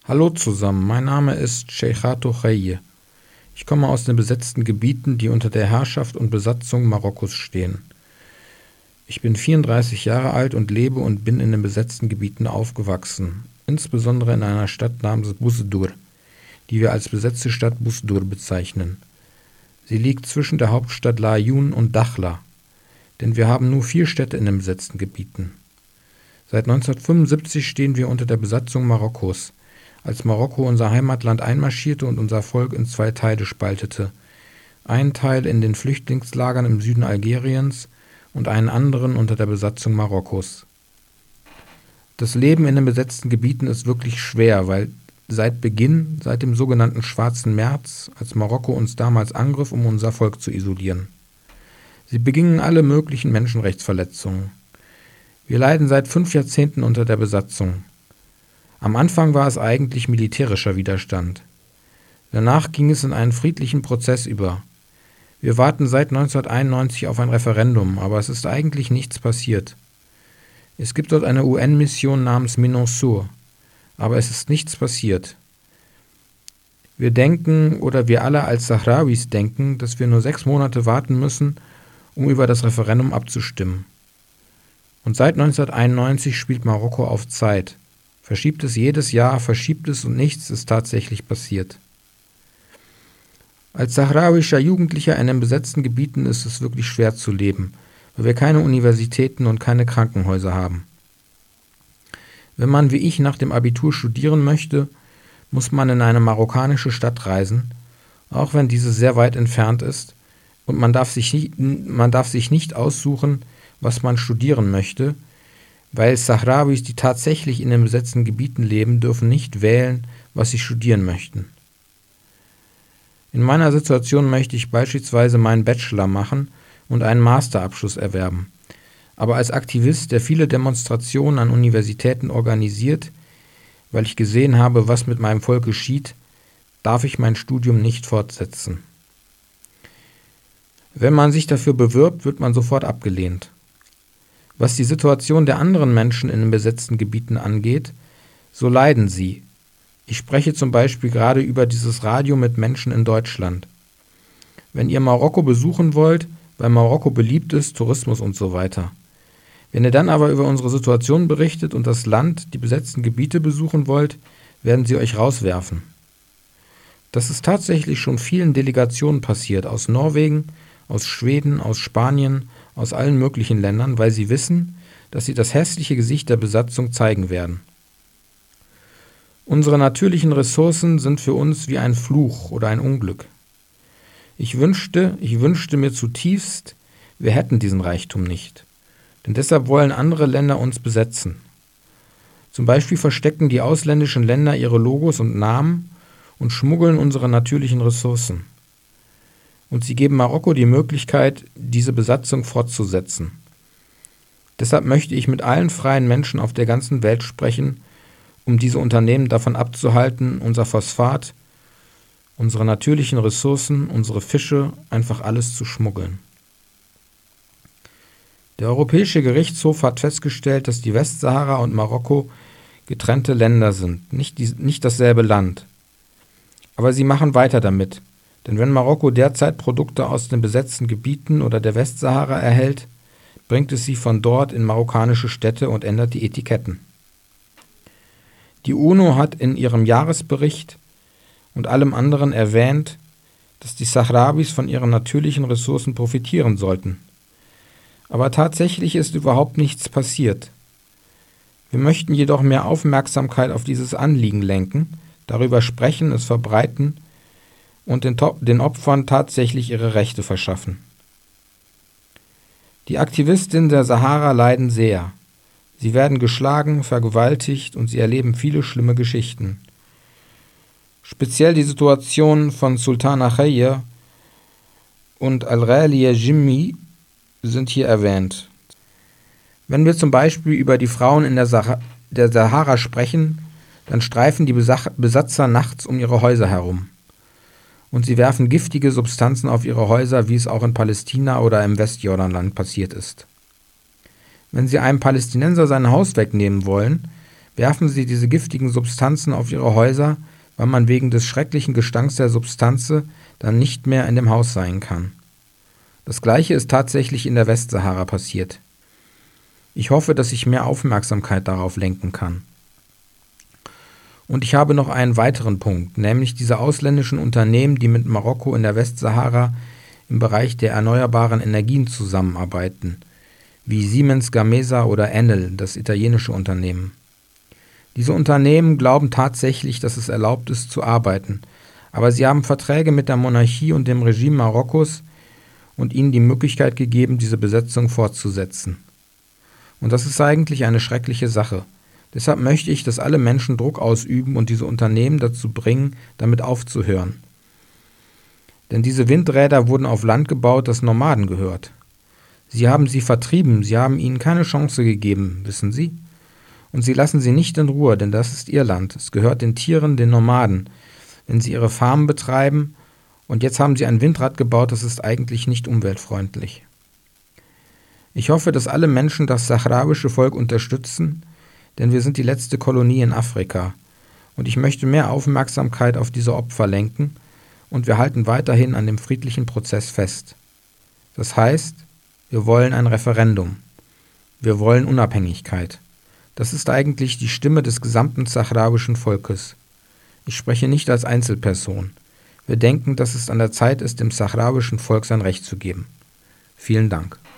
Hallo zusammen, mein Name ist Sheikhato Khayye. Ich komme aus den besetzten Gebieten, die unter der Herrschaft und Besatzung Marokkos stehen. Ich bin 34 Jahre alt und lebe und bin in den besetzten Gebieten aufgewachsen, insbesondere in einer Stadt namens Busdur, die wir als besetzte Stadt Busdur bezeichnen. Sie liegt zwischen der Hauptstadt Laayoune und Dakhla, denn wir haben nur 4 Städte in den besetzten Gebieten. Seit 1975 stehen wir unter der Besatzung Marokkos, als Marokko unser Heimatland einmarschierte und unser Volk in 2 Teile spaltete. Einen Teil in den Flüchtlingslagern im Süden Algeriens und einen anderen unter der Besatzung Marokkos. Das Leben in den besetzten Gebieten ist wirklich schwer, weil seit dem sogenannten Schwarzen März, als Marokko uns damals angriff, um unser Volk zu isolieren. Sie begingen alle möglichen Menschenrechtsverletzungen. Wir leiden seit 5 Jahrzehnten unter der Besatzung. Am Anfang war es eigentlich militärischer Widerstand. Danach ging es in einen friedlichen Prozess über. Wir warten seit 1991 auf ein Referendum, aber es ist eigentlich nichts passiert. Es gibt dort eine UN-Mission namens MINURSO, aber es ist nichts passiert. Wir alle als Sahrawis denken, dass wir nur 6 Monate warten müssen, um über das Referendum abzustimmen. Und seit 1991 spielt Marokko auf Zeit. Verschiebt es jedes Jahr, verschiebt es und nichts ist tatsächlich passiert. Als sahrawischer Jugendlicher in den besetzten Gebieten ist es wirklich schwer zu leben, weil wir keine Universitäten und keine Krankenhäuser haben. Wenn man wie ich nach dem Abitur studieren möchte, muss man in eine marokkanische Stadt reisen, auch wenn diese sehr weit entfernt ist, und man darf sich nicht aussuchen, was man studieren möchte, weil Sahrawis, die tatsächlich in den besetzten Gebieten leben, dürfen nicht wählen, was sie studieren möchten. In meiner Situation möchte ich beispielsweise meinen Bachelor machen und einen Masterabschluss erwerben. Aber als Aktivist, der viele Demonstrationen an Universitäten organisiert, weil ich gesehen habe, was mit meinem Volk geschieht, darf ich mein Studium nicht fortsetzen. Wenn man sich dafür bewirbt, wird man sofort abgelehnt. Was die Situation der anderen Menschen in den besetzten Gebieten angeht, so leiden sie. Ich spreche zum Beispiel gerade über dieses Radio mit Menschen in Deutschland. Wenn ihr Marokko besuchen wollt, weil Marokko beliebt ist, Tourismus und so weiter. Wenn ihr dann aber über unsere Situation berichtet und das Land, die besetzten Gebiete besuchen wollt, werden sie euch rauswerfen. Das ist tatsächlich schon vielen Delegationen passiert, aus Norwegen, aus Schweden, aus Spanien, aus allen möglichen Ländern, weil sie wissen, dass sie das hässliche Gesicht der Besatzung zeigen werden. Unsere natürlichen Ressourcen sind für uns wie ein Fluch oder ein Unglück. Ich wünschte mir zutiefst, wir hätten diesen Reichtum nicht. Denn deshalb wollen andere Länder uns besetzen. Zum Beispiel verstecken die ausländischen Länder ihre Logos und Namen und schmuggeln unsere natürlichen Ressourcen. Und sie geben Marokko die Möglichkeit, diese Besatzung fortzusetzen. Deshalb möchte ich mit allen freien Menschen auf der ganzen Welt sprechen, um diese Unternehmen davon abzuhalten, unser Phosphat, unsere natürlichen Ressourcen, unsere Fische, einfach alles zu schmuggeln. Der Europäische Gerichtshof hat festgestellt, dass die Westsahara und Marokko getrennte Länder sind, nicht dasselbe Land. Aber sie machen weiter damit. Denn wenn Marokko derzeit Produkte aus den besetzten Gebieten oder der Westsahara erhält, bringt es sie von dort in marokkanische Städte und ändert die Etiketten. Die UNO hat in ihrem Jahresbericht und allem anderen erwähnt, dass die Sahrawis von ihren natürlichen Ressourcen profitieren sollten. Aber tatsächlich ist überhaupt nichts passiert. Wir möchten jedoch mehr Aufmerksamkeit auf dieses Anliegen lenken, darüber sprechen, es verbreiten und den Opfern tatsächlich ihre Rechte verschaffen. Die Aktivistinnen der Sahara leiden sehr. Sie werden geschlagen, vergewaltigt und sie erleben viele schlimme Geschichten. Speziell die Situation von Sultana Khayye und Al-Ghaliya Jimmi sind hier erwähnt. Wenn wir zum Beispiel über die Frauen in der Sahara sprechen, dann streifen die Besatzer nachts um ihre Häuser herum. Und sie werfen giftige Substanzen auf ihre Häuser, wie es auch in Palästina oder im Westjordanland passiert ist. Wenn sie einem Palästinenser sein Haus wegnehmen wollen, Werfen Sie diese giftigen Substanzen auf Ihre Häuser, weil man wegen des schrecklichen Gestanks der Substanze dann nicht mehr in dem Haus sein kann. Das Gleiche ist tatsächlich in der Westsahara passiert. Ich hoffe, dass ich mehr Aufmerksamkeit darauf lenken kann. Und ich habe noch einen weiteren Punkt, nämlich diese ausländischen Unternehmen, die mit Marokko in der Westsahara im Bereich der erneuerbaren Energien zusammenarbeiten, wie Siemens Gamesa oder Enel, das italienische Unternehmen. Diese Unternehmen glauben tatsächlich, dass es erlaubt ist zu arbeiten, aber sie haben Verträge mit der Monarchie und dem Regime Marokkos und ihnen die Möglichkeit gegeben, diese Besetzung fortzusetzen. Und das ist eigentlich eine schreckliche Sache. Deshalb möchte ich, dass alle Menschen Druck ausüben und diese Unternehmen dazu bringen, damit aufzuhören. Denn diese Windräder wurden auf Land gebaut, das Nomaden gehört. Sie haben sie vertrieben, sie haben ihnen keine Chance gegeben, wissen Sie? Und sie lassen sie nicht in Ruhe, denn das ist ihr Land. Es gehört den Tieren, den Nomaden, wenn sie ihre Farmen betreiben. Und jetzt haben sie ein Windrad gebaut, das ist eigentlich nicht umweltfreundlich. Ich hoffe, dass alle Menschen das sahrawische Volk unterstützen, denn wir sind die letzte Kolonie in Afrika. Und ich möchte mehr Aufmerksamkeit auf diese Opfer lenken und wir halten weiterhin an dem friedlichen Prozess fest. Das heißt, wir wollen ein Referendum. Wir wollen Unabhängigkeit. Das ist eigentlich die Stimme des gesamten sahrawischen Volkes. Ich spreche nicht als Einzelperson. Wir denken, dass es an der Zeit ist, dem sahrawischen Volk sein Recht zu geben. Vielen Dank.